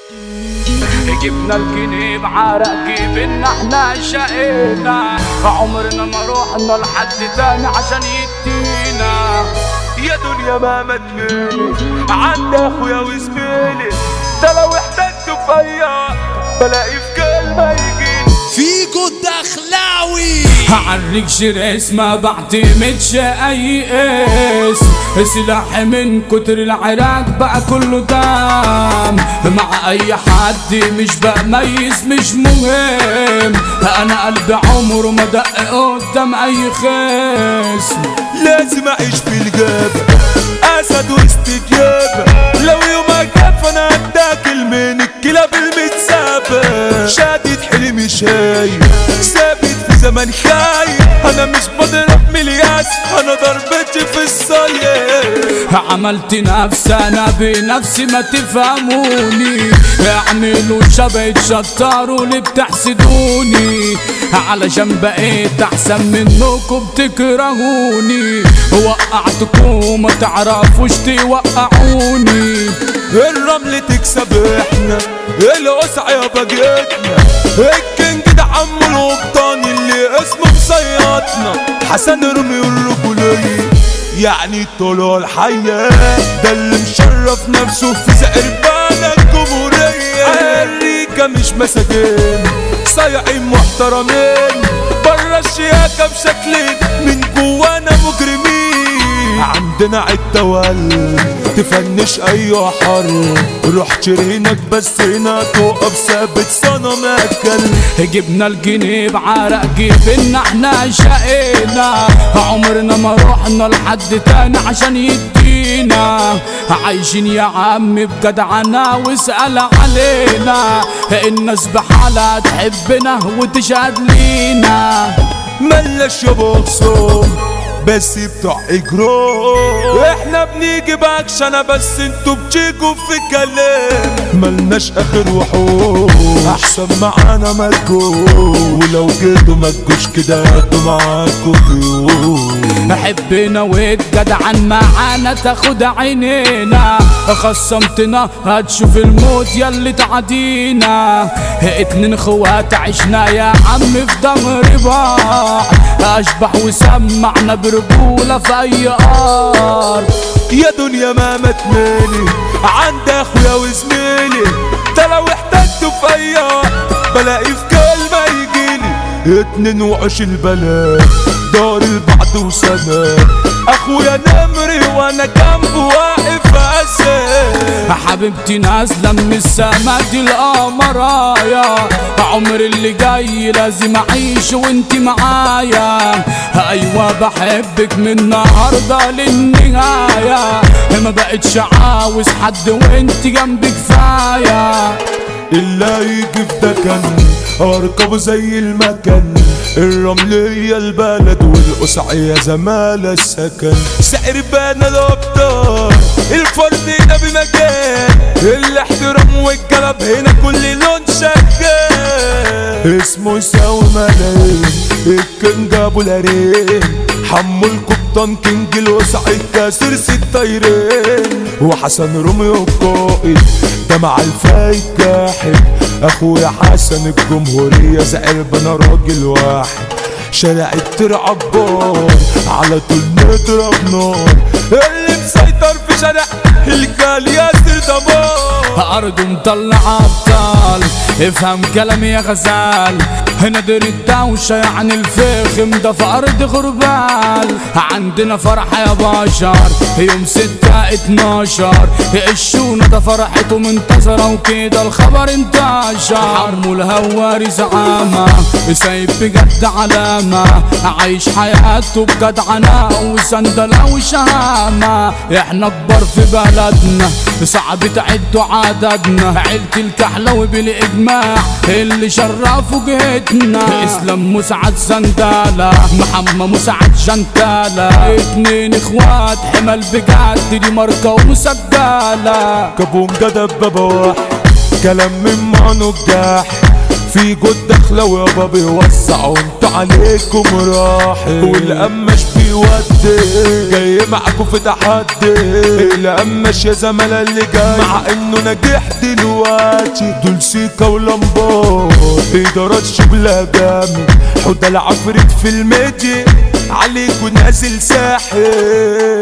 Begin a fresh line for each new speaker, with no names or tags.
جبنا الكنيب عرق جيبنا احنا شقينا، عمرنا ما روحنا لحد تاني عشان يدينا.
يا دنيا ما مدلي عند اخويا وزميلي، ده لو احتجت فيا بلاقي في كلمة يجيلي.
فيكو الدخلاوي
هعريك شرس ما بعتمدش اي اسم، سلاحي من كتر العراق بقى كله دم، مع اي حد مش بميز مش مهم، انا قلبي عمره ما دق قدام اي خصم.
لازم اعيش في الجبل اسد واستجابة، لو يومك جاب فانا هتاكل من الكلاب المتسابة. شادد حلمي شايب ثابت في زمن خايب، انا مش بضرب ملياس انا ضربتي في الصليب.
عملت نفسي انا بنفسي ما تفهموني، اعملوا شبه تشطروا اللي بتحسدوني، علشان بقيت احسن منكم بتكرهوني، وقعتكم ما تعرفوش توقعوني.
الرمل تكسب احنا القصع يابا جيتنا، الكينج ده عمو القبطان اللي اسمه مصيطنا. حسن رمي الرجولية يعني طلوع الحياة، ده اللي مشرف نفسه في زقربانة الجمهورية. امريكا مش مساجين صايعين محترمين، برا الشياكة بشكلين من جوانا مجرمين. عندنا عالتول تفنش اي حر، روح شرينك بس هنا تقف ثابت صنم اكل.
جبنا الجنيب عرق جيبنا احنا شقينا، عمرنا ما روحنا لحد تاني عشان يدينا، عايشين يا عم بجدعنا واسأل علينا، الناس بحالها تحبنا وتشهد لينا.
ملاش يا بوكسون بس بتوع اجرام، احنا بنيجي باكشنة بس انتوا بتيجوا في كلام. ملناش اخر وحوش احسن معانا مالكوش، ولو جيتوا مالكوش كده هاتوا معاكوا ضيوف.
حبنا واتجدعن معانا تاخد عينينا، خصمتنا هتشوف الموت ياللي تعدينا. اتنين اخوات عشنا يا عم في ظهر بعض، اشبح وسمعنا برجولة في اي ارض.
يا دنيا ما متمالي عند اخويا وزميلي، ده لو احتجت في اي بلاقي في كلمة يجيلي. اتنين وعش البلد دار البعد وسنة، اخويا نمري وانا جنبه واقف اسد.
حبيبتي نازلة من السما دي القمرايا، عمر اللي جاي لازم اعيش وانت معايا. ايوه بحبك من النهارده للنهاية، ما بقتش عاوز حد وانت جنبي كفاية.
اللي هيجي في دكن اركبه زي المكان، الرملية البلد والقصعية زمالة السكن. سعر بانا الابطال الفرد ده بمكان، الاحترام والجلب هنا كل لون شغال. اسمه يساوي ملايين الكينج ابو العرين، حمو القبطان كينج القصعي كاسر 6 طايرين. وحسن روميو القائد ده مع الفايت جاحد، اخويا حسن الجمهورية زعربنا راجل واحد. شارع الترعبان على طول نضرب نار، اللي مسيطر في شارع الجال ياسر دمار.
أرض مطلع أبطال افهم كلامي يا غزال، نادر الدوشة يعني الفخم ده في أرض غربال. عندنا فرح يا بشر يوم 6/12، الشونة ده فرحته منتظرة وكده الخبر انتشر. حمو الهواري زعامة سايب بجد علامة، عايش حياته بجدعنة وسندلة وشهامة. احنا كبار في بلدنا صعب تعدوا عددنا، عيلة الكحلوي بالإجماع اللي شرفوا جهتنا. اسلام مسعد سندالة محمد مسعد جنتالة، اتنين اخوات حمل بجد دي ماركة ومسجلة.
كابوم جدب بابا واحد كلام من معنو الجاح، في جود دخلة ويابا بيوسع وانتو عليكم راحل، والقماش بيودي جاي معاكوا في تحدي القماش يا زملاء اللي جاي مع انه ناجح دلوقتي دول سيكا ولمبات ادارات شغلها جامد حوده العفريت في الميديا عليكوا نازل ساحل